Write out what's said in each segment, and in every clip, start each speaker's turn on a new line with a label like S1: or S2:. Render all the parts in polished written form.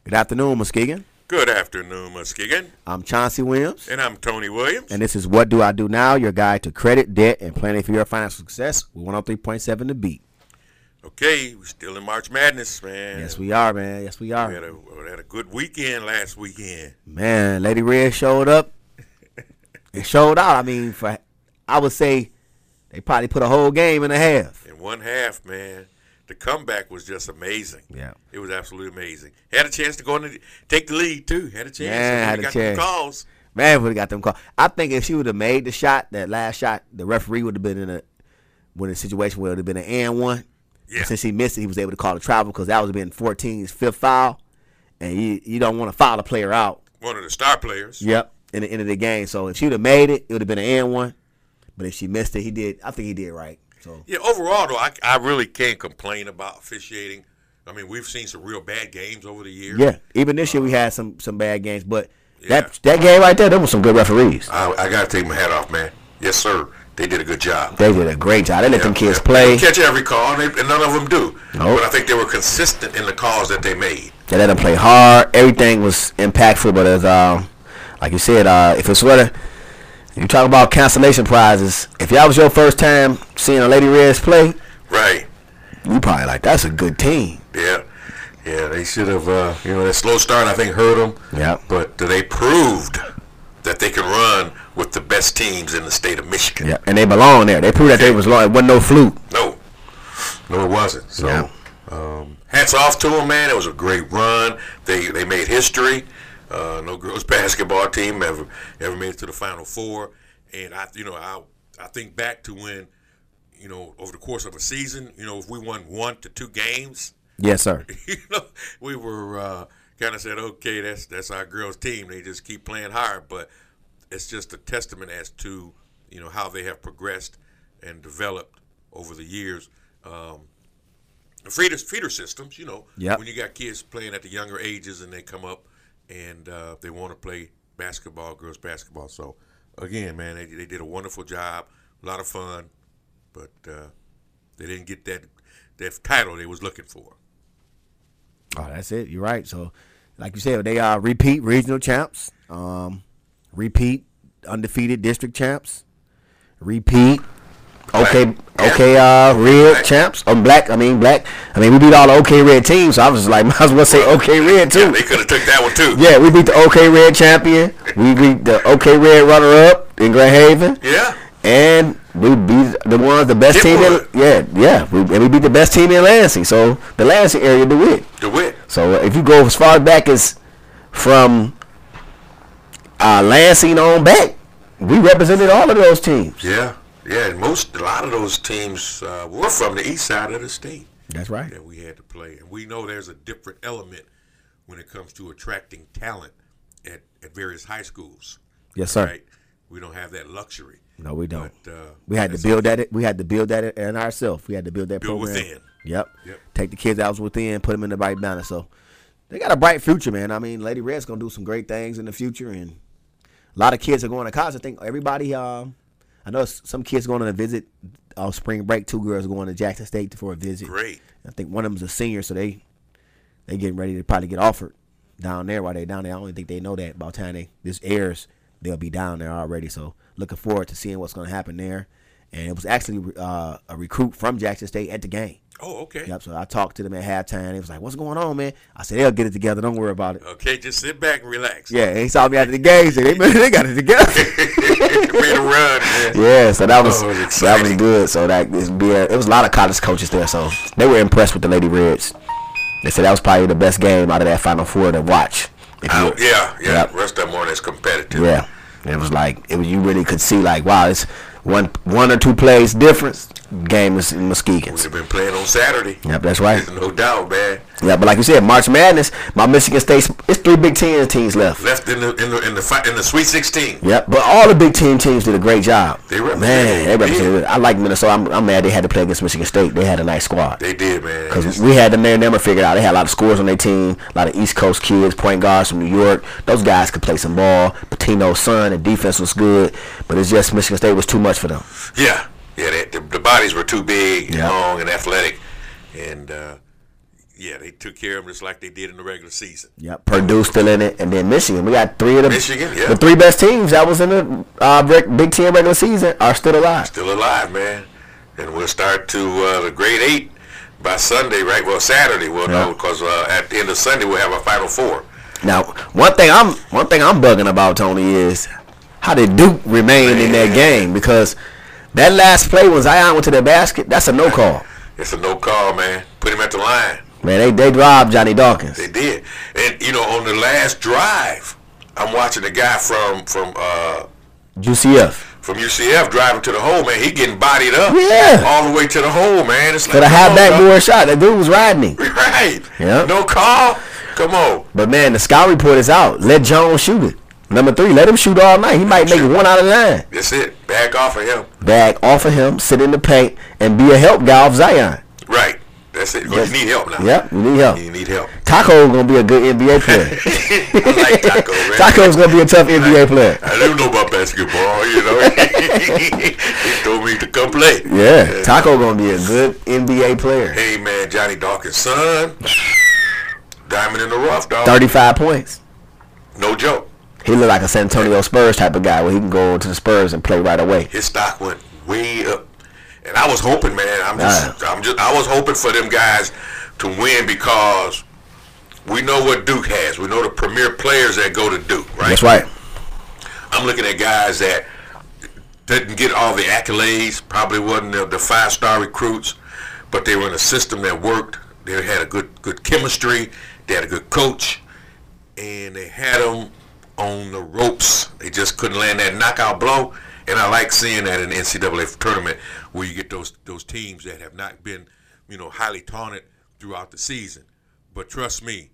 S1: Good afternoon, Muskegon.
S2: Good afternoon, Muskegon.
S1: I'm Chauncey Williams.
S2: And I'm Tony Williams.
S1: And this is What Do I Do Now, your guide to credit, debt, and planning for your financial success with 103.7 The Beat.
S2: Okay, we're still in March Madness, man.
S1: Yes, we are, man. Yes, we are.
S2: We had a good weekend last weekend.
S1: Man, Lady Red showed up. It showed out. I mean, I would say they probably put a whole game in a half.
S2: In one half, man. The comeback was just amazing.
S1: Yeah.
S2: It was absolutely amazing. Had a chance to go and take the lead, too. Had a chance.
S1: Man, had a
S2: got
S1: chance.
S2: Them calls.
S1: Man, would have got them calls. I think if she would have made the shot, that last shot, the referee would have been in a situation where it would have been an and one.
S2: Yeah.
S1: Since he missed it, he was able to call a travel because that would have been 14's fifth foul. And you don't want to foul a player out.
S2: One of the star players.
S1: Yep, in the end of the game. So if she would have made it, it would have been an and one. But if she missed it, I think he did right. So
S2: yeah, overall, though, I really can't complain about officiating. I mean, we've seen some real bad games over the years.
S1: Yeah, even this year we had some bad games. But
S2: Yeah.
S1: that game right there, there was some good referees.
S2: I got to take my hat off, man. Yes, sir. They did a good job.
S1: They did a great job. They let them kids play.
S2: They catch every call, and none of them do.
S1: Nope.
S2: But I think they were consistent in the calls that they made.
S1: They let them play hard. Everything was impactful. But as like you said, if it's what you talk about cancellation prizes, if y'all was your first time seeing a Lady Reds play,
S2: Right.
S1: you probably like, that's a good team.
S2: Yeah. Yeah, they should have, that slow start, I think, hurt them.
S1: Yeah.
S2: But they proved that they can run with the best teams in the state of Michigan.
S1: Yeah, and they belong there. They proved that they was long. It wasn't no fluke.
S2: No, it wasn't. So,
S1: Yeah.
S2: Hats off to them, man. It was a great run. They made history. No girls basketball team ever made it to the Final Four. And I think back to when, over the course of a season, if we won 1 to 2 games,
S1: Yes, sir.
S2: we were kind of said, okay, that's our girls team. They just keep playing hard, but it's just a testament as to how they have progressed and developed over the years. Feeder systems,
S1: Yep.
S2: when you got kids playing at the younger ages and they come up and they want to play basketball, girls basketball. So again, man, they did a wonderful job, a lot of fun, but they didn't get that title they was looking for.
S1: Oh, that's it. You're right. So, like you said, they are repeat regional champs, repeat undefeated district champs, repeat red champs. Black. I mean, we beat all the OK Red teams. So I was like, might as well say OK Red too.
S2: Yeah, they could have took that one too.
S1: Yeah, we beat the OK Red champion. We beat the OK Red runner-up in Grand Haven.
S2: Yeah.
S1: And we beat the best team in we beat the best team in Lansing. So the Lansing area, DeWitt. So if you go as far back as from Lansing on back, we represented all of those teams.
S2: Yeah. Yeah, and a lot of those teams were from the east side of the state.
S1: That's right.
S2: That we had to play. And we know there's a different element when it comes to attracting talent at various high schools.
S1: Yes, sir.
S2: Right? We don't have that luxury.
S1: No, we don't.
S2: But,
S1: we had to build that. We had to build that in ourselves. We had to build that
S2: build
S1: program.
S2: within.
S1: Yep. Take the kids that was within, put them in the right balance. So they got a bright future, man. I mean, Lady Red's gonna do some great things in the future, and a lot of kids are going to college. I think everybody. I know some kids going on a visit. Spring break. 2 girls going to Jackson State for a visit.
S2: Great.
S1: I think one of them's a senior, so they getting ready to probably get offered down there while they down there. I don't think they know that. By the time this airs, they'll be down there already. So looking forward to seeing what's going to happen there. And it was actually a recruit from Jackson State at the game.
S2: Oh, okay.
S1: Yep. So I talked to them at halftime. He was like, "What's going on, man?" I said, "They'll get it together. Don't worry about it."
S2: Okay, just sit back and relax.
S1: Yeah. And he saw me after the game. He said, "They got it together."
S2: Made a run, man.
S1: Yeah. So that was good. So it was a lot of college coaches there. So they were impressed with the Lady Reds. They said that was probably the best game out of that Final Four to watch.
S2: Yeah.
S1: Yep.
S2: The rest of them weren't as competitive.
S1: Yeah. It was like you really could see like, wow, it's one or two plays difference. Game is in Muskegon.
S2: We've been playing on Saturday.
S1: Yep, that's right.
S2: There's no doubt, man.
S1: Yeah, but like you said, March Madness, my Michigan State, it's 3 Big Ten teams left.
S2: Left in the Sweet 16.
S1: Yep, but all the Big Ten teams did a great job.
S2: They represented.
S1: I like Minnesota. I'm mad they had to play against Michigan State. They had a nice squad.
S2: They did, man.
S1: Because we had them there, never figured out. They had a lot of scores on their team, a lot of East Coast kids, point guards from New York. Those guys could play some ball. Patino's son, the defense was good, but it's just Michigan State was too much for them.
S2: Yeah, the bodies were too big, and long, and athletic, and Yeah, they took care of them just like they did in the regular season.
S1: Yep. Purdue still in it, and then Michigan. We got three of the
S2: Michigan, yeah.
S1: the three best teams that was in the Big Ten regular season are still alive.
S2: Still alive, man. And we'll start to the grade 8 by Sunday, right? Well, Saturday. Well, no, because at the end of Sunday we'll have a Final Four.
S1: Now, one thing I'm bugging about, Tony, is how did Duke remain in that game? Because that last play when Zion went to the basket, that's a no call.
S2: It's a no call, man. Put him at the line.
S1: Man, they robbed Johnny Dawkins.
S2: They did. And, you know, on the last drive, I'm watching the guy from
S1: UCF.
S2: From UCF driving to the hole, man. He getting bodied up.
S1: Yeah.
S2: All the way to the hole, man. It's like,
S1: for the high backboard shot. That dude was riding him.
S2: Right.
S1: Yep.
S2: No call. Come on.
S1: But, man, the scout report is out. Let Jones shoot it. Number 3, let him shoot all night. He might make it 1 out of 9.
S2: That's it. Back off of him.
S1: Back off of him, sit in the paint, and be a help guy off Zion.
S2: Right. That's it. You need help now.
S1: Yep, you need help.
S2: You need help.
S1: Taco's going to be a good NBA player.
S2: I like Taco, man.
S1: Taco's going to be a tough NBA player.
S2: I don't know about basketball, you know. He told me to come play.
S1: Yeah, Taco going to be a good NBA player.
S2: Hey, man, Johnny Dawkins' son. Diamond in the rough, dog.
S1: 35 points.
S2: No joke.
S1: He look like a San Antonio Spurs type of guy where he can go to the Spurs and play right away.
S2: His stock went way up. And I was hoping, man, I was hoping for them guys to win because we know what Duke has. We know the premier players that go to Duke, right?
S1: That's right.
S2: I'm looking at guys that didn't get all the accolades, probably wasn't the 5-star recruits, but they were in a system that worked. They had a good chemistry. They had a good coach, and they had them on the ropes. They just couldn't land that knockout blow. And I like seeing that in the NCAA tournament where you get those teams that have not been, you know, highly taunted throughout the season. But trust me,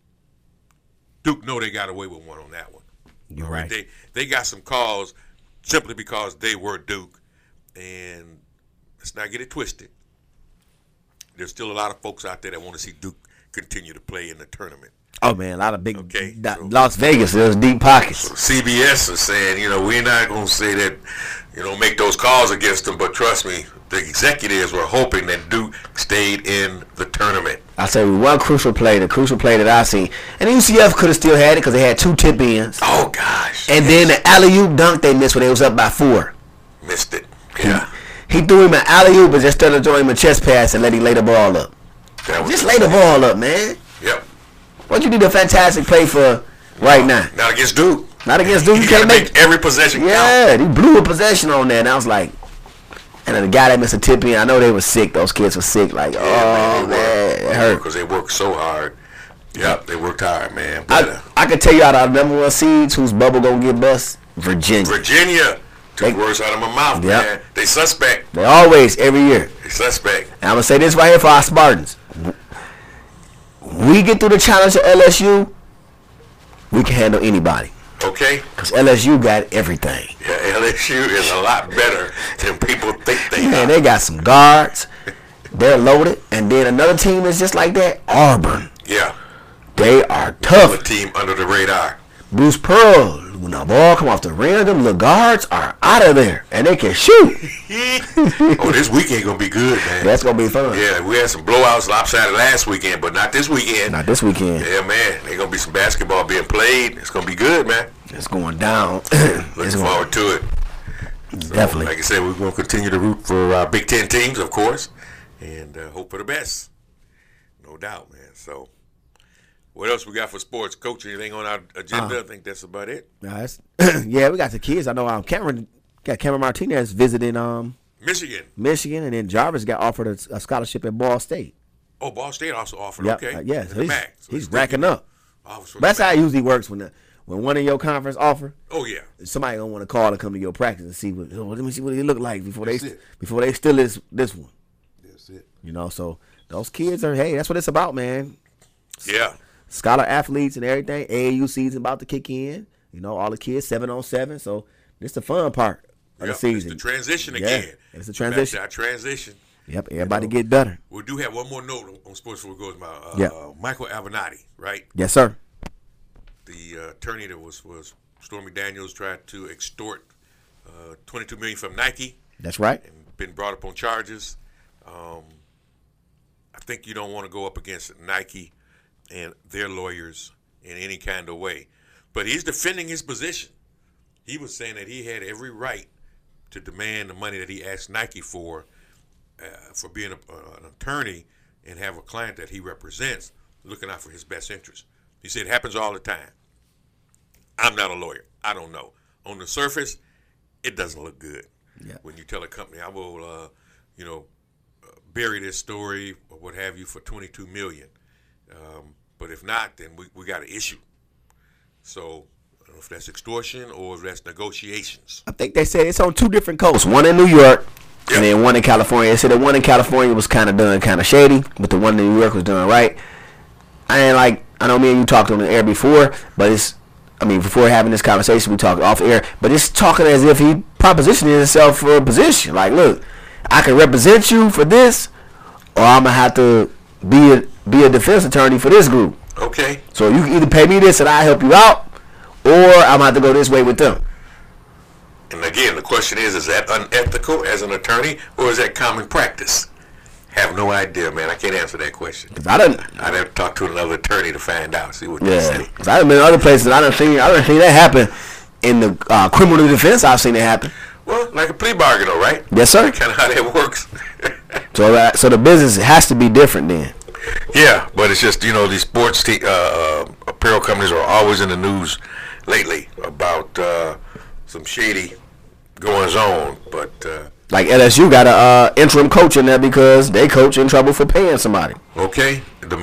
S2: Duke know they got away with one on that one.
S1: You're right.
S2: They got some calls simply because they were Duke. And let's not get it twisted. There's still a lot of folks out there that want to see Duke continue to play in the tournament.
S1: Oh, man, a lot of big Las Vegas, there's deep pockets.
S2: So CBS is saying, you know, we're not going to say that, you know, make those calls against them, but trust me, the executives were hoping that Duke stayed in the tournament.
S1: I say one crucial play, the crucial play that I seen, and UCF could have still had it because they had 2 tip-ins.
S2: Oh, gosh.
S1: And then the alley-oop dunk they missed when they was up by 4.
S2: Missed it. Yeah.
S1: He threw him an alley-oop and just started throwing him a chest pass and let him lay the ball up. Just lay the ball up, man.
S2: Yep.
S1: What you need a fantastic play for right now?
S2: Not against Duke.
S1: Not against Duke. You can't make
S2: every possession count.
S1: Yeah, he blew a possession on that, and I was like, and then the guy that missed a tip in, I know they were sick. Those kids were sick. Like, man, it hurt
S2: because they worked so hard. Yep, they worked hard, man.
S1: I could tell you out of the number 1 seeds whose bubble gonna get bust. Virginia.
S2: Took words out of my mouth, man. They suspect.
S1: They always, every year.
S2: They suspect.
S1: And I'm gonna say this right here for our Spartans. We get through the challenge of LSU, we can handle anybody.
S2: Okay.
S1: Because LSU got everything.
S2: Yeah, LSU is a lot better than people think they are.
S1: Man, they got some guards. They're loaded. And then another team is just like that, Auburn.
S2: Yeah.
S1: They are tough.
S2: Another team under the radar.
S1: Bruce Pearl, when the ball come off the rim, them little guards are out of there. And they can shoot.
S2: Oh, this weekend going to be good, man.
S1: That's going to be fun.
S2: Yeah, we had some blowouts lopsided last weekend, but not this weekend.
S1: Not this weekend.
S2: Yeah, man. There's going to be some basketball being played. It's going to be good, man.
S1: It's going down.
S2: Looking forward to it.
S1: Definitely.
S2: So, like I said, we're going to continue to root for our Big Ten teams, of course, and hope for the best. No doubt, man. So, what else we got for sports? Coach, anything on our agenda? I think that's about it.
S1: Yeah, we got the kids. I know Cameron Martinez visiting
S2: Michigan,
S1: and then Jarvis got offered a scholarship at Ball State.
S2: Oh, Ball State also offered.
S1: Yep.
S2: Okay.
S1: Yeah, so he's racking up.
S2: Oh,
S1: that's how it usually works when one in your conference offer.
S2: Oh yeah.
S1: Somebody gonna want to call to come to your practice and see let me see what he look like before they steal this one.
S2: That's it.
S1: You know, so those kids that's what it's about, man.
S2: Yeah.
S1: Scholar athletes and everything. AAU season about to kick in. You know, all the kids 7-on-7. So this the fun part of the season.
S2: It's the transition again.
S1: It's the transition.
S2: Back to our transition.
S1: Yep, everybody get better.
S2: We do have one more note on sports before we go. Michael Avenatti, right?
S1: Yes, sir.
S2: The attorney that was Stormy Daniels tried to extort $22 million from Nike.
S1: That's right.
S2: And been brought up on charges. I think you don't want to go up against Nike and their lawyers in any kind of way. But he's defending his position. He was saying that he had every right to demand the money that he asked Nike for being an attorney and have a client that he represents looking out for his best interest. He said it happens all the time. I'm not a lawyer. I don't know. On the surface, it doesn't look good.
S1: Yeah.
S2: When you tell a company, I will, bury this story or what have you for $22 million. But if not, then we got an issue. So I don't know if that's extortion or if that's negotiations.
S1: I think they said it's on 2 different coasts. One in New York and then one in California. They said the one in California was kind of done kind of shady, but the one in New York was done right. I know me and you talked on the air before, but before having this conversation, we talked off air, but it's talking as if he propositioning himself for a position. Like, look, I can represent you for this, or I'm going to have to be a defense attorney for this group.
S2: Okay.
S1: So you can either pay me this and I help you out, or I'm going to have to go this way with them.
S2: And again, the question is that unethical as an attorney, or is that common practice? Have no idea, man. I can't answer that question. I'd have to talk to another attorney to find out, see what they say.
S1: Because I've been in other places, I don't think that happen in the criminal defense. I've seen it happen.
S2: Well, like a plea bargain, though, right?
S1: Yes, sir.
S2: That's kind of how that works.
S1: So the business has to be different then.
S2: Yeah, but it's just, these sports apparel companies are always in the news lately about some shady goings on, but
S1: like LSU got a interim coach in there because they coach in trouble for paying somebody.
S2: Okay,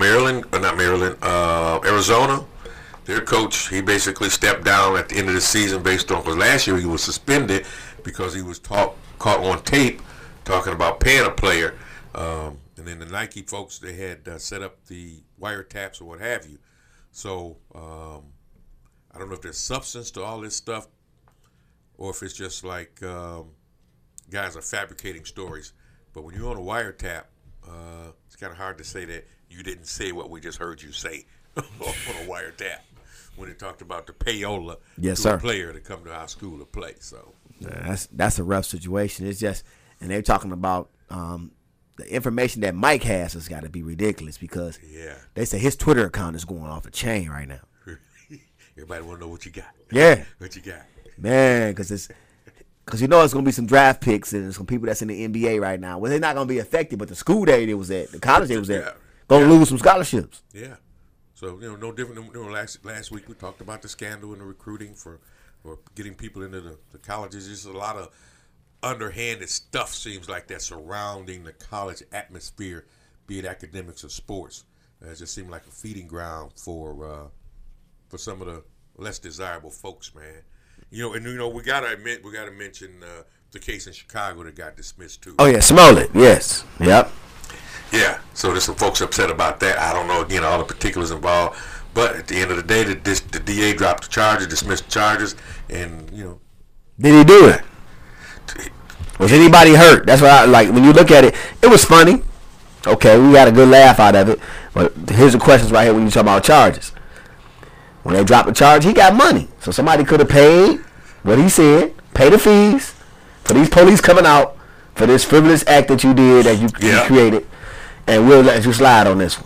S2: Arizona, their coach, he basically stepped down at the end of the season because last year he was suspended because he was caught on tape talking about paying a player. And then the Nike folks, they had set up the wiretaps or what have you. So I don't know if there's substance to all this stuff or if it's just like guys are fabricating stories. But when you're on a wiretap, it's kind of hard to say that you didn't say what we just heard you say on a wiretap when they talked about the payola to a player to come to our school to play. So
S1: that's a rough situation. It's just, and they're talking about the information that Mike has got to be ridiculous because they say his Twitter account is going off a chain right now.
S2: Everybody want to know what you got.
S1: Yeah.
S2: What you got.
S1: Man, because it's going to be some draft picks and some people that's in the NBA right now. Well, they're not going to be affected, but the school they was at, the college they was at, going to lose some scholarships.
S2: Yeah. So, no different than last week we talked about the scandal in the recruiting for getting people into the colleges. There's a lot of underhanded stuff seems like that surrounding the college atmosphere, be it academics or sports. It just seemed like a feeding ground for some of the less desirable folks, man. We gotta mention the case in Chicago that got dismissed too.
S1: Oh yeah, Smollett. Yes. Yep.
S2: Yeah. So there's some folks upset about that. I don't know all the particulars involved, but at the end of the day, the DA dropped the charges, dismissed the charges, and
S1: Did he do it? Was anybody hurt? That's what I like. When you look at it, it was funny. Okay, we got a good laugh out of it. But here's the questions right here when you talk about charges. When they dropped the charge, he got money. So somebody could have paid what he said, pay the fees for these police coming out for this frivolous act that you did, that you created, and we'll let you slide on this one.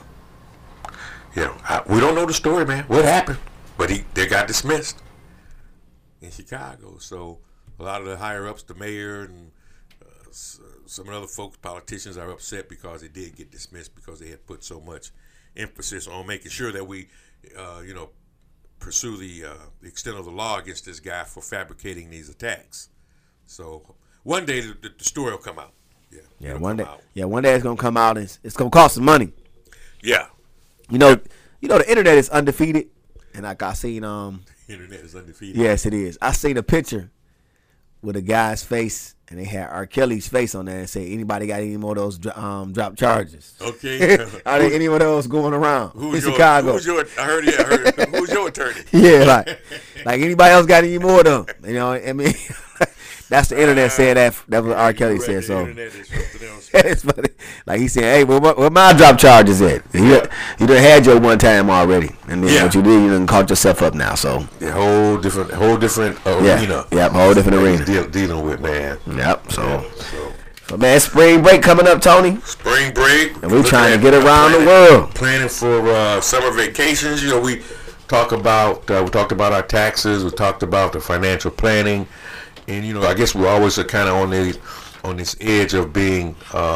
S2: We don't know the story, man. What happened? But they got dismissed in Chicago. So a lot of the higher-ups, the mayor and some of the other folks, politicians, are upset because they did get dismissed because they had put so much emphasis on making sure that we, pursue the extent of the law against this guy for fabricating these attacks. So one day the story will come out.
S1: One day it's gonna come out and it's gonna cost some money.
S2: Yeah.
S1: The internet is undefeated, and like I seen
S2: internet is undefeated.
S1: Yes, it is. I seen a picture with a guy's face, and they had R. Kelly's face on there and say, anybody got any more of those drop charges?
S2: Okay.
S1: Are there any of those going around in Chicago? Who's your
S2: attorney?
S1: Yeah, like anybody else got any more of them? That's the internet saying that. That's what R. Kelly said. So it's funny. Like he said, hey, where my drop charges at? You done had your one time already, and then what you did, you done caught yourself up now. So
S2: whole different arena.
S1: Yep, whole different arena
S2: Dealing with, man.
S1: Yep. So So, man, spring break coming up, Tony.
S2: Spring break.
S1: And we're trying to get around the world.
S2: Planning for summer vacations. You know, we talked about our taxes. We talked about the financial planning. And, you know, I guess we're always kind of on this edge of being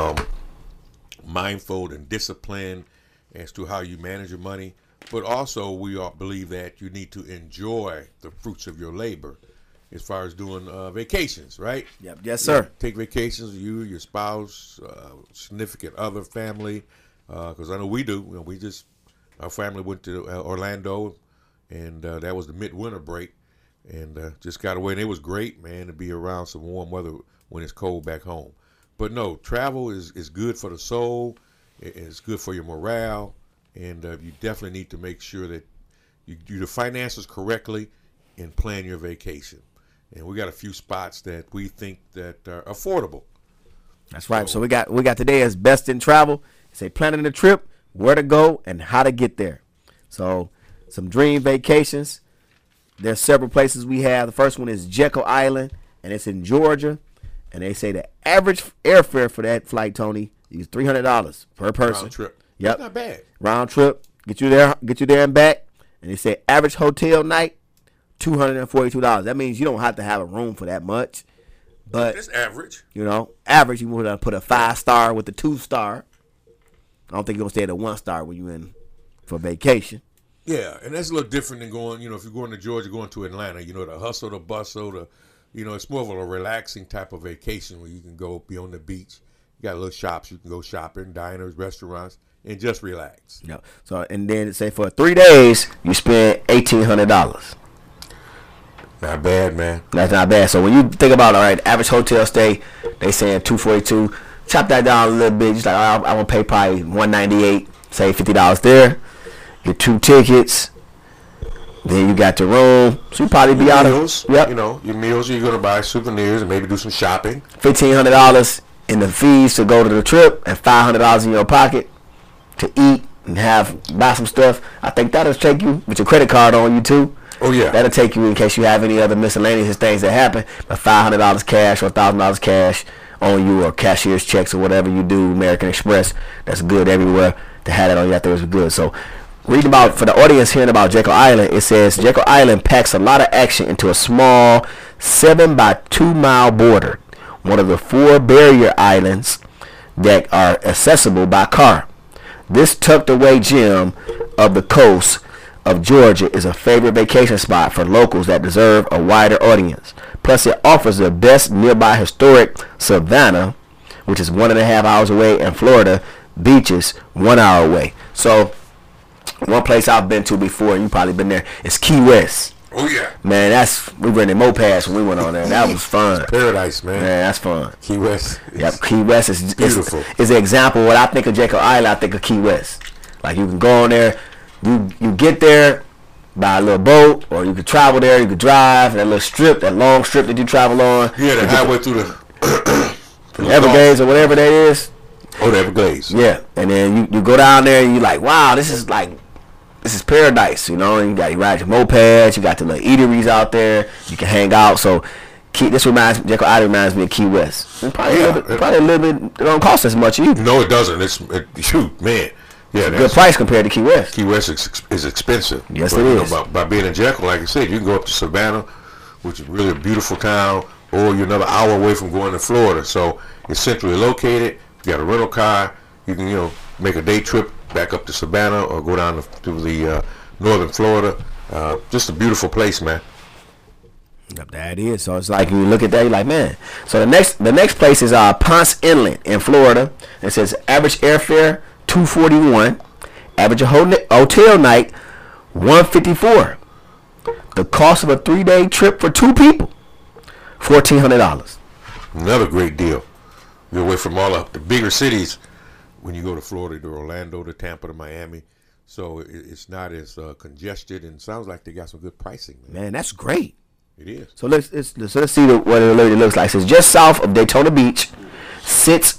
S2: mindful and disciplined as to how you manage your money. But also, we all believe that you need to enjoy the fruits of your labor as far as doing vacations, right?
S1: Yep. Yes, sir.
S2: Take vacations, you, your spouse, significant other, family, because I know we do. You know, our family went to Orlando, and that was the midwinter break, and just got away. And it was great, man, to be around some warm weather when it's cold back home. But no, travel is good for the soul. It's good for your morale. And you definitely need to make sure that you do the finances correctly and plan your vacation. And we got a few spots that we think that are affordable.
S1: That's right. So we got today as best in travel. Say planning the trip, where to go, and how to get there. So some dream vacations. There's several places we have. The first one is Jekyll Island, and it's in Georgia. And they say the average airfare for that flight, Tony, is $300 per person.
S2: Round trip.
S1: Yep.
S2: That's not bad.
S1: Round trip, get you there and back. And they say average hotel night, $242. That means you don't have to have a room for that much. But
S2: it's average.
S1: You know, average, you want to put a 5-star with a 2-star. I don't think you're going to stay at a 1-star when you're in for vacation.
S2: Yeah, and that's a little different than going, you know, if you're going to Georgia, going to Atlanta, you know, the hustle, the bustle, you know, it's more of a relaxing type of vacation where you can go be on the beach. You got little shops, you can go shopping, diners, restaurants, and just relax.
S1: Yeah. So, and then say for 3 days, you spend $1,800.
S2: Not bad, man.
S1: That's not bad. So when you think about, all right, average hotel stay, they saying $242. Chop that down a little bit. Just like, I'm going to pay probably $198, say $50 there. Get 2 tickets. Then you got the room. So you probably be out
S2: meals,
S1: of, yep.
S2: You know, your meals, you're going to buy souvenirs and maybe do some shopping.
S1: $1,500 in the fees to go to the trip and $500 in your pocket to eat and buy some stuff. I think that'll take you with your credit card on you too.
S2: Oh yeah,
S1: that'll take you in case you have any other miscellaneous things that happen. But $500 cash or $1,000 cash on you, or cashier's checks or whatever you do, American Express. That's good everywhere. To have that on you out there is good. So reading about, for the audience hearing about Jekyll Island, it says Jekyll Island packs a lot of action into a small 7 by 2 mile border, one of the 4 barrier islands that are accessible by car. This tucked away gem of the coast of Georgia is a favorite vacation spot for locals that deserve a wider audience. Plus, it offers the best nearby historic Savannah, which is 1.5 hours away, and Florida beaches 1 hour away. So, one place I've been to before, and you probably been there, is Key West.
S2: Oh yeah,
S1: man, we rented mopeds when we went on there. That was fun.
S2: It's paradise, man.
S1: Man, that's fun.
S2: Key West.
S1: Yep, Key West is
S2: beautiful.
S1: Is an example. When I think of Jekyll Island, I think of Key West. Like, you can go on there, you get there by a little boat, or you could travel there. You could drive that little strip, that long strip that you travel on.
S2: Yeah, the highway through the
S1: Everglades or whatever that is.
S2: Oh, the Everglades.
S1: Yeah, and then you go down there and you like, wow, this is paradise, you know. And you ride your mopeds, you got the little eateries out there, you can hang out. So Jekyll Island reminds me of Key West. And probably a little bit. It don't cost as much either.
S2: No, it doesn't. Shoot, man. Yeah,
S1: it's a good price compared to Key West.
S2: Key West is expensive.
S1: Yes, it is.
S2: By being in Jekyll, like I said, you can go up to Savannah, which is really a beautiful town, or you're another hour away from going to Florida. So it's centrally located. You got a rental car. You can, make a day trip back up to Savannah or go down to the northern Florida. Just a beautiful place, man.
S1: Yep, that is. So it's like, you look at that, you're like, man. So the next place is Ponce Inlet in Florida. It says average airfare $241, average hotel night $154. The cost of a 3-day trip for 2 people, $1,400.
S2: Another great deal. You're away from all of the bigger cities when you go to Florida, to Orlando, to Tampa, to Miami. So it's not as congested, and sounds like they got some good pricing.
S1: Man, that's great.
S2: It is.
S1: So let's see what it really looks like. It says just south of Daytona Beach sits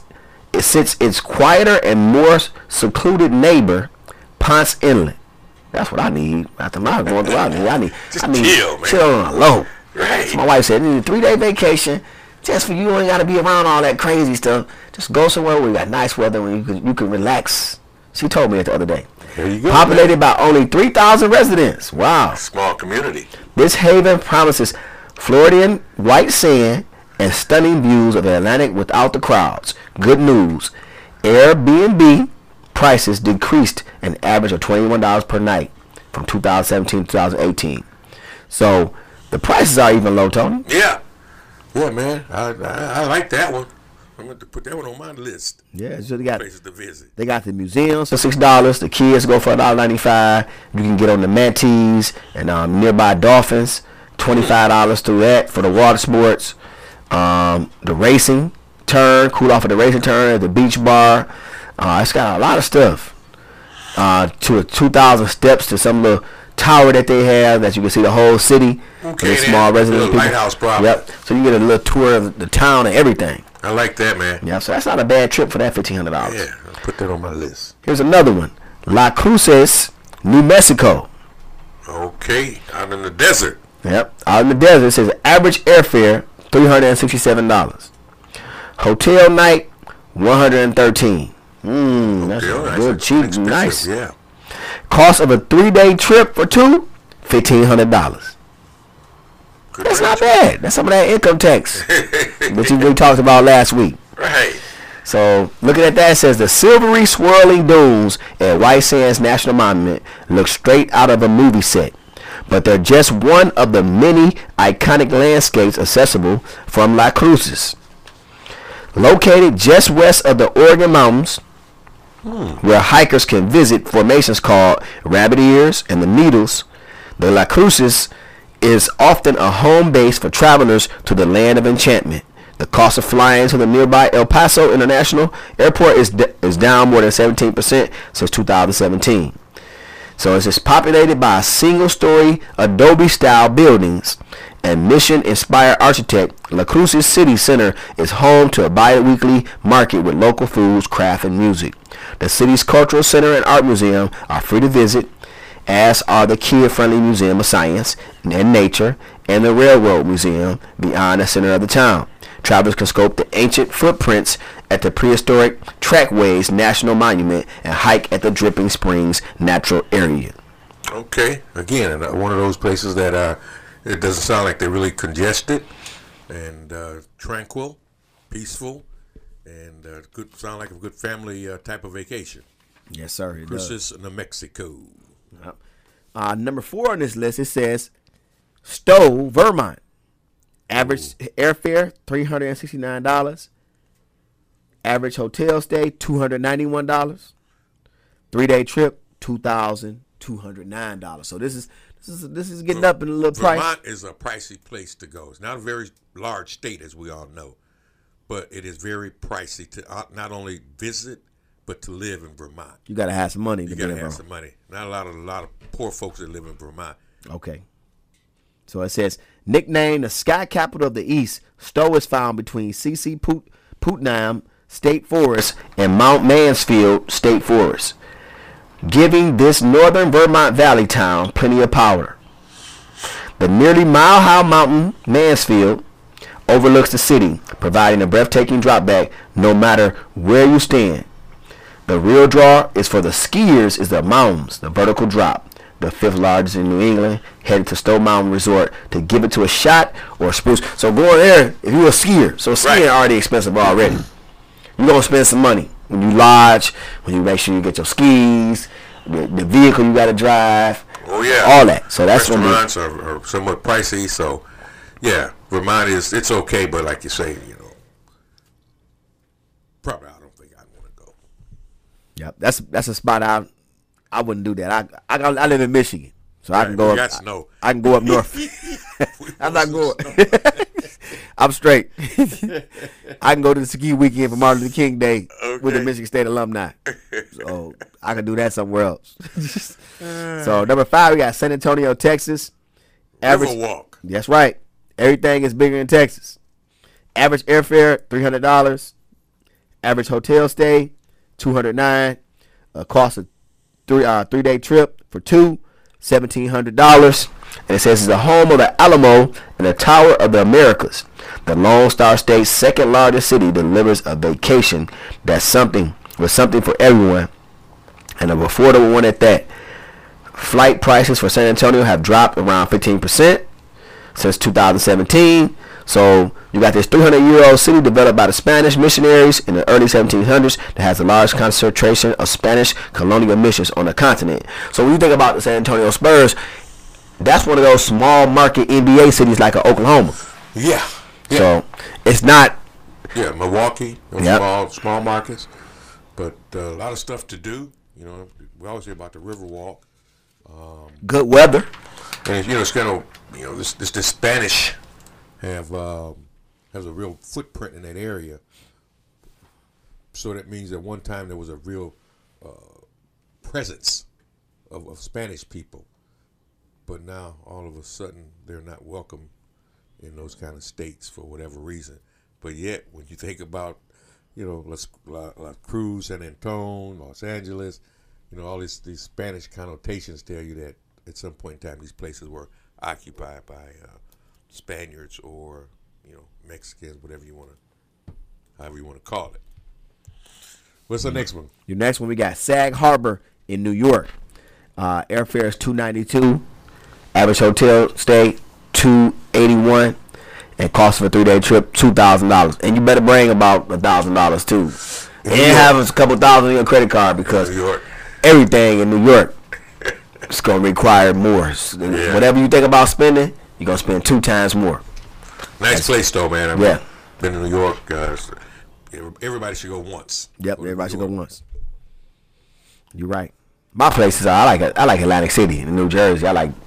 S1: its quieter and more secluded neighbor, Ponce Inlet. That's what I need. After my going through, I need
S2: chill, man.
S1: Chill on a low.
S2: Right.
S1: So my wife said, I need a 3-day vacation.
S3: Just for you ain't got to be around all that crazy stuff. Just go somewhere where you got nice weather where you can relax. She told me it the other day.
S2: There you go.
S3: Populated by only 3,000 residents. Wow.
S2: Small community.
S3: This haven promises Floridian white sand and stunning views of the Atlantic without the crowds. Good news. Airbnb prices decreased an average of $21 per night from 2017 to 2018. So the prices are even low, Tony.
S2: Yeah. Yeah, man. I like that one. I'm going to put that one on my list.
S1: Yeah, so they got
S2: Places to visit.
S1: they got the museums.
S3: For $6, the kids go for $1.95. You can get on the Mantees and nearby dolphins. $25 through that for the water sports. The racing turn, cool off at the racing turn at the beach bar. It's got a lot of stuff. To 2,000 steps to some little tower that they have that you can see the whole city.
S2: Okay,
S3: Small resident
S2: little
S3: people.
S2: lighthouse property.
S3: Yep. So you get a little tour of the town and everything.
S2: I like that, man.
S3: Yeah. So that's not a bad trip for that $1,500.
S2: Yeah, I'll put that on my list.
S3: Here's another one. La Cruces, New Mexico.
S2: Okay, out in the desert.
S3: Yep. Out in the desert, it says average airfare $367. Hotel night $113. That's
S2: Yeah,
S3: good,
S2: that's
S3: cheap,
S2: expensive,
S3: nice.
S2: Yeah.
S3: Cost of a 3-day trip for two, $1,500.
S2: Good
S3: That's
S2: range.
S3: not bad. That's some of that income tax that we talked about last week.
S2: Right.
S3: So looking at that, it says the silvery swirling dunes at White Sands National Monument look straight out of a movie set. But they're just one of the many iconic landscapes accessible from La Cruces. Located just west of the Oregon Mountains, where hikers can visit formations called Rabbit Ears and the Needles, the La Cruces is often a home base for travelers to the land of enchantment. The cost of flying to the nearby El Paso International Airport is down more than 17% since 2017. So it's just populated by single-story Adobe-style buildings and mission-inspired architect. La Cruces City Center is home to a bi-weekly market with local foods, craft, and music. The city's cultural center and art museum are free to visit, as are the kid-friendly Museum of Science and Nature and the Railroad Museum beyond the center of the town. Travelers can scope the ancient footprints at the prehistoric Trackways National Monument and hike at the Dripping Springs Natural Area.
S2: Okay. Again, one of those places that it doesn't sound like they're really congested and tranquil, peaceful, and could sound like a good family type of vacation.
S1: Yes, sir. It does.
S2: Cruces, New Mexico.
S1: Number 4 on this list, it says Stowe, Vermont. Average airfare $369. Average hotel stay $291. 3-day trip $2,209. So this is getting up in a little price.
S2: Vermont is a pricey place to go. It's not a very large state, as we all know, but it is very pricey to not only visit but to live in Vermont.
S1: You gotta have some money.
S2: You
S1: to
S2: gotta
S1: be in
S2: have
S1: Vermont.
S2: some money. Not a lot of poor folks that live in Vermont.
S1: Okay. So it says, nicknamed the Sky Capital of the East, Stowe is found between C.C. Putnam State Forest and Mount Mansfield State Forest, giving this northern Vermont valley town plenty of power. The nearly mile-high mountain Mansfield overlooks the city, providing a breathtaking drop back no matter where you stand. The real draw is for the skiers is the mountains, the vertical drop, the 5th largest in New England, headed to Stowe Mountain Resort to give it to a shot or spruce. So going there, if you're a skier, so skiing already expensive already. You're going to spend some money when you lodge, when you make sure you get your skis, the vehicle you got to drive.
S2: Oh, yeah.
S1: All that. So that's when
S2: restaurants are somewhat pricey. So, yeah, Vermont it's okay, but like you say, probably I don't think I'd want to go.
S1: Yep, that's a spot I wouldn't do that. I live in Michigan, so I can go up.
S2: Snow.
S1: I can go up north. I'm not going. I'm straight. I can go to the ski weekend for Martin Luther King Day with the Michigan State alumni. So I can do that somewhere else. So number 5, we got San Antonio, Texas.
S2: Riverwalk.
S1: That's right. Everything is bigger in Texas. Average airfare $300. Average hotel stay $209. Cost of 3-day trip for two $1,700.
S3: And it says it's the home of the Alamo and the Tower of the Americas. The Lone Star State's second largest city delivers a vacation that's something for everyone, and an affordable one at that. Flight prices for San Antonio have dropped around 15% since 2017. So you got this 300-year-old city developed by the Spanish missionaries in the early 1700s that has a large concentration of Spanish colonial missions on the continent. So when you think about the San Antonio Spurs, that's one of those small market NBA cities like Oklahoma.
S2: Yeah.
S3: So it's not.
S2: Yeah, Milwaukee,
S3: Yep.
S2: small markets, but a lot of stuff to do. You know, we always hear about the Riverwalk.
S3: Good weather.
S2: And it's kind of this Spanish has a real footprint in that area. So that means at one time there was a real presence of Spanish people, but now all of a sudden they're not welcome in those kind of states for whatever reason. But yet, when you think about La Cruz, San Antonio, Los Angeles, all these Spanish connotations tell you that at some point in time these places were occupied by Spaniards or Mexicans, however you want to call it. What's the next one?
S1: Your next one, we got Sag Harbor in New York. Airfare is $292. Average hotel stay $281, and cost for a 3-day trip $2,000. And you better bring about $1,000 too, and have a couple thousand in your credit card, because
S2: New York.
S1: everything in New York is gonna require more.
S2: Yeah.
S1: Whatever you think about spending, you're gonna spend 2 times more.
S2: Nice place though, man. I mean,
S1: Yeah.
S2: been to New York. Everybody should go once.
S1: Yep,
S2: Go to
S1: everybody should
S2: New
S1: go
S2: York.
S1: once. You're right. My places I like Atlantic City in New Jersey.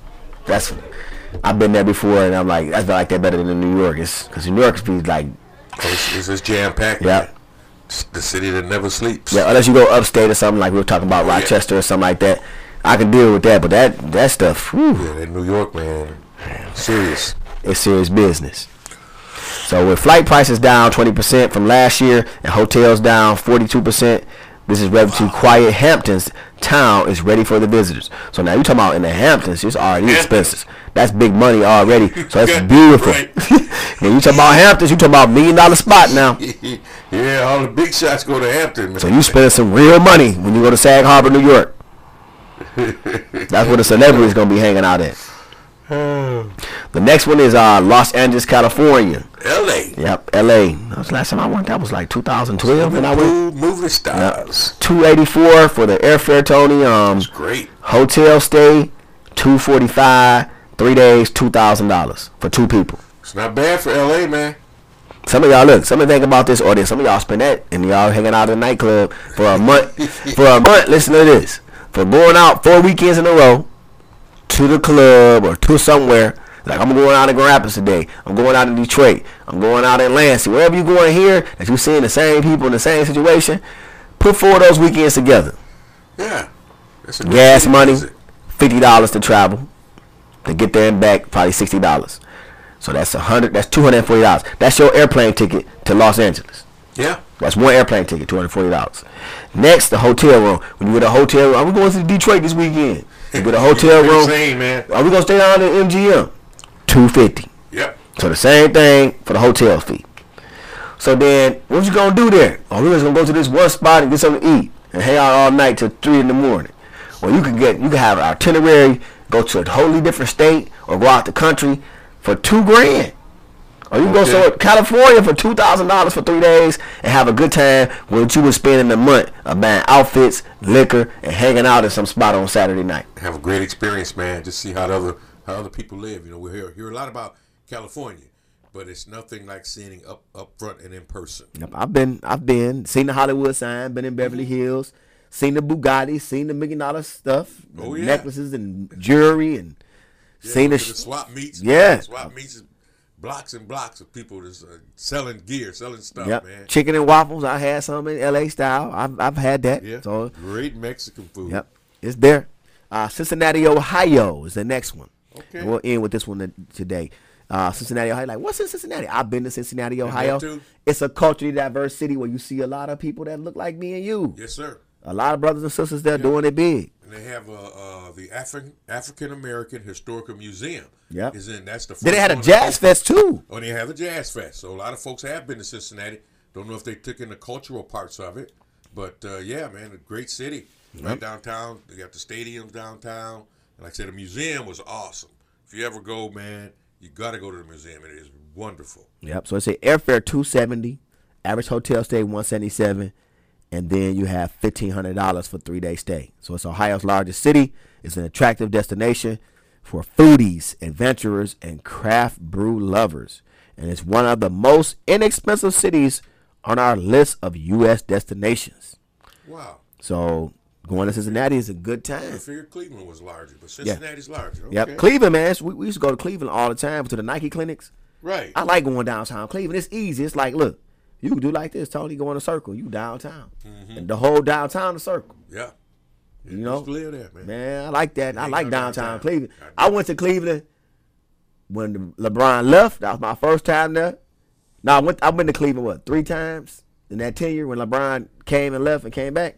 S1: I've been there before, and I'm like, I feel like that better than New York. It's because New York be like,
S2: It's jam packed.
S1: Yeah.
S2: The city that never sleeps.
S1: yeah, unless you go upstate or something like we were talking about,
S2: yeah.
S1: Rochester or something like that, I can deal with that. But that stuff, whew,
S2: Yeah, that New York, man. Serious.
S1: it's serious business. So with flight prices down 20% from last year and hotels down 42%, this is relatively quiet. Hamptons town is ready for the visitors. So now you talking about in the Hamptons, it's already expensive. That's big money already. So that's beautiful.
S2: Right.
S1: And you talking about Hamptons, you talking about $1 million spot now.
S2: Yeah, all the big shots go to Hampton, man.
S1: So you spending some real money when you go to Sag Harbor, New York. That's where the celebrities gonna be hanging out at. The next one is Los Angeles, California.
S2: L.A.
S1: Yep, L.A. That was the last time I went. That was like 2012 when I went.
S2: Movie stars.
S1: $284 for the airfare, Tony.
S2: Great.
S1: Hotel stay $245. 3 days, $2,000 for 2 people.
S2: It's not bad for L.A., man.
S1: Some of y'all think about this, or some of y'all spend that and y'all hanging out at a nightclub for a month. For a month, listen to this. For going out 4 weekends in a row to the club or to somewhere. Like, I'm going out in Grand Rapids today. I'm going out in Detroit. I'm going out in Lansing. Wherever you going here, that you seeing the same people in the same situation, put 4 of those weekends together.
S2: Yeah. That's a
S1: Gas
S2: good
S1: money,
S2: visit.
S1: $50 to travel. To get there and back, probably $60. So that's $240. That's your airplane ticket to Los Angeles.
S2: Yeah.
S1: That's one airplane ticket, $240. Next, the hotel room. When you get a hotel room, are we going to Detroit this weekend? You get a hotel room.
S2: Insane, man.
S1: Are we going to stay down in MGM? $250.
S2: Yep.
S1: So the same thing for the hotel fee. So then, what you going to do there? Oh, we're just going to go to this one spot and get something to eat and hang out all night till 3 in the morning. Well, you can have an itinerary, go to a totally different state or go out the country for $2,000. Or you can go to California for $2,000 for 3 days and have a good time what you would spend in a month of buying outfits, liquor, and hanging out at some spot on Saturday night.
S2: Have a great experience, man. Just see how other people live. We hear a lot about California, but it's nothing like seeing it up front and in person.
S1: Yep, I've been seen the Hollywood sign, been in Beverly Hills, seen the Bugatti, seen the $1 million stuff,
S2: Oh, yeah.
S1: necklaces and jewelry, and seen
S2: the
S1: the
S2: swap meets.
S1: Yeah.
S2: Swap meets is blocks and blocks of people just selling gear, selling stuff,
S1: yep.
S2: man.
S1: Chicken and waffles. I had some in LA style. I've had that.
S2: Yeah.
S1: So
S2: Great Mexican food.
S1: yep, it's there. Cincinnati, Ohio is the next one.
S2: Okay.
S1: And we'll end with this one today. Cincinnati, Ohio. Like, what's in Cincinnati? I've been to Cincinnati, Ohio.
S2: too?
S1: It's a culturally diverse city where you see a lot of people that look like me and you.
S2: Yes, sir.
S1: A lot of brothers and sisters there doing it big.
S2: And they have the African American Historical Museum.
S1: Yep.
S2: That's the first
S1: Then they had a
S2: one
S1: jazz fest too.
S2: Oh, they have a jazz fest. So a lot of folks have been to Cincinnati. Don't know if they took in the cultural parts of it, but yeah, man, a great city. Right downtown. They got the stadiums downtown. And like I said, the museum was awesome. If you ever go, man, you got to go to the museum. It is wonderful.
S1: Yep. So it's a airfare $270, average hotel stay $177, and then you have $1,500 for 3-day stay. So it's Ohio's largest city. It's an attractive destination for foodies, adventurers, and craft brew lovers. And it's one of the most inexpensive cities on our list of U.S. destinations.
S2: Wow.
S1: So going to Cincinnati is a good
S2: I
S1: time.
S2: figured Cleveland was larger, but Cincinnati's larger. Okay.
S1: Yep. Cleveland, man. We used to go to Cleveland all the time to the Nike clinics.
S2: Right.
S1: I like going downtown Cleveland. It's easy. It's like, look, you can do like this, Tony. Go in a circle. You downtown. And the whole downtown a circle.
S2: Yeah.
S1: You know?
S2: Used to live there, man.
S1: Man, I like that. I
S2: ain't
S1: like
S2: no
S1: downtown
S2: downtown.
S1: Cleveland. I went to Cleveland when LeBron left. That was my first time there. No, I went to Cleveland, 3 times in that tenure when LeBron came and left and came back.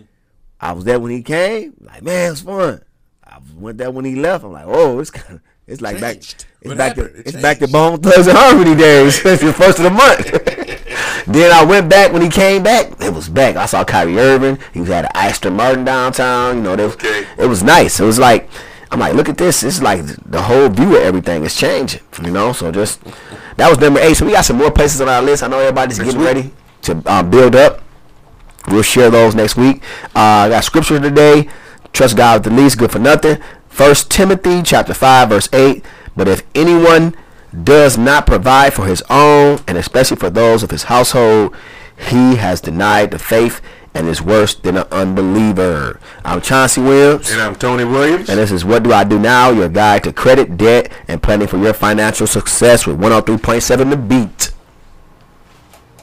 S1: I was there when he came. Like, man, it was fun. I went there when he left. I'm like, oh, it's kind of, it's like back,
S2: Changed.
S1: it's
S2: What
S1: back to,
S2: happened? It
S1: it's back to
S2: changed.
S1: Bone Thugs and Harmony days. It's the first of the month. Then I went back when he came back. It was back. I saw Kyrie Irving. He was at Aston Martin downtown. You know, it was nice. It was like, I'm like, look at this. It's like the whole view of everything is changing. You know, so just that was number 8. So we got some more places on our list. I know everybody's getting ready to build up. We'll share those next week. I got scripture today. Trust God with the least, good for nothing. 1 Timothy chapter 5, verse 8. But if anyone does not provide for his own, and especially for those of his household, he has denied the faith and is worse than an unbeliever. I'm Chauncey Williams.
S2: And I'm Tony Williams.
S1: And this is What Do I Do Now, your guide to credit, debt, and planning for your financial success with 103.7 The Beat.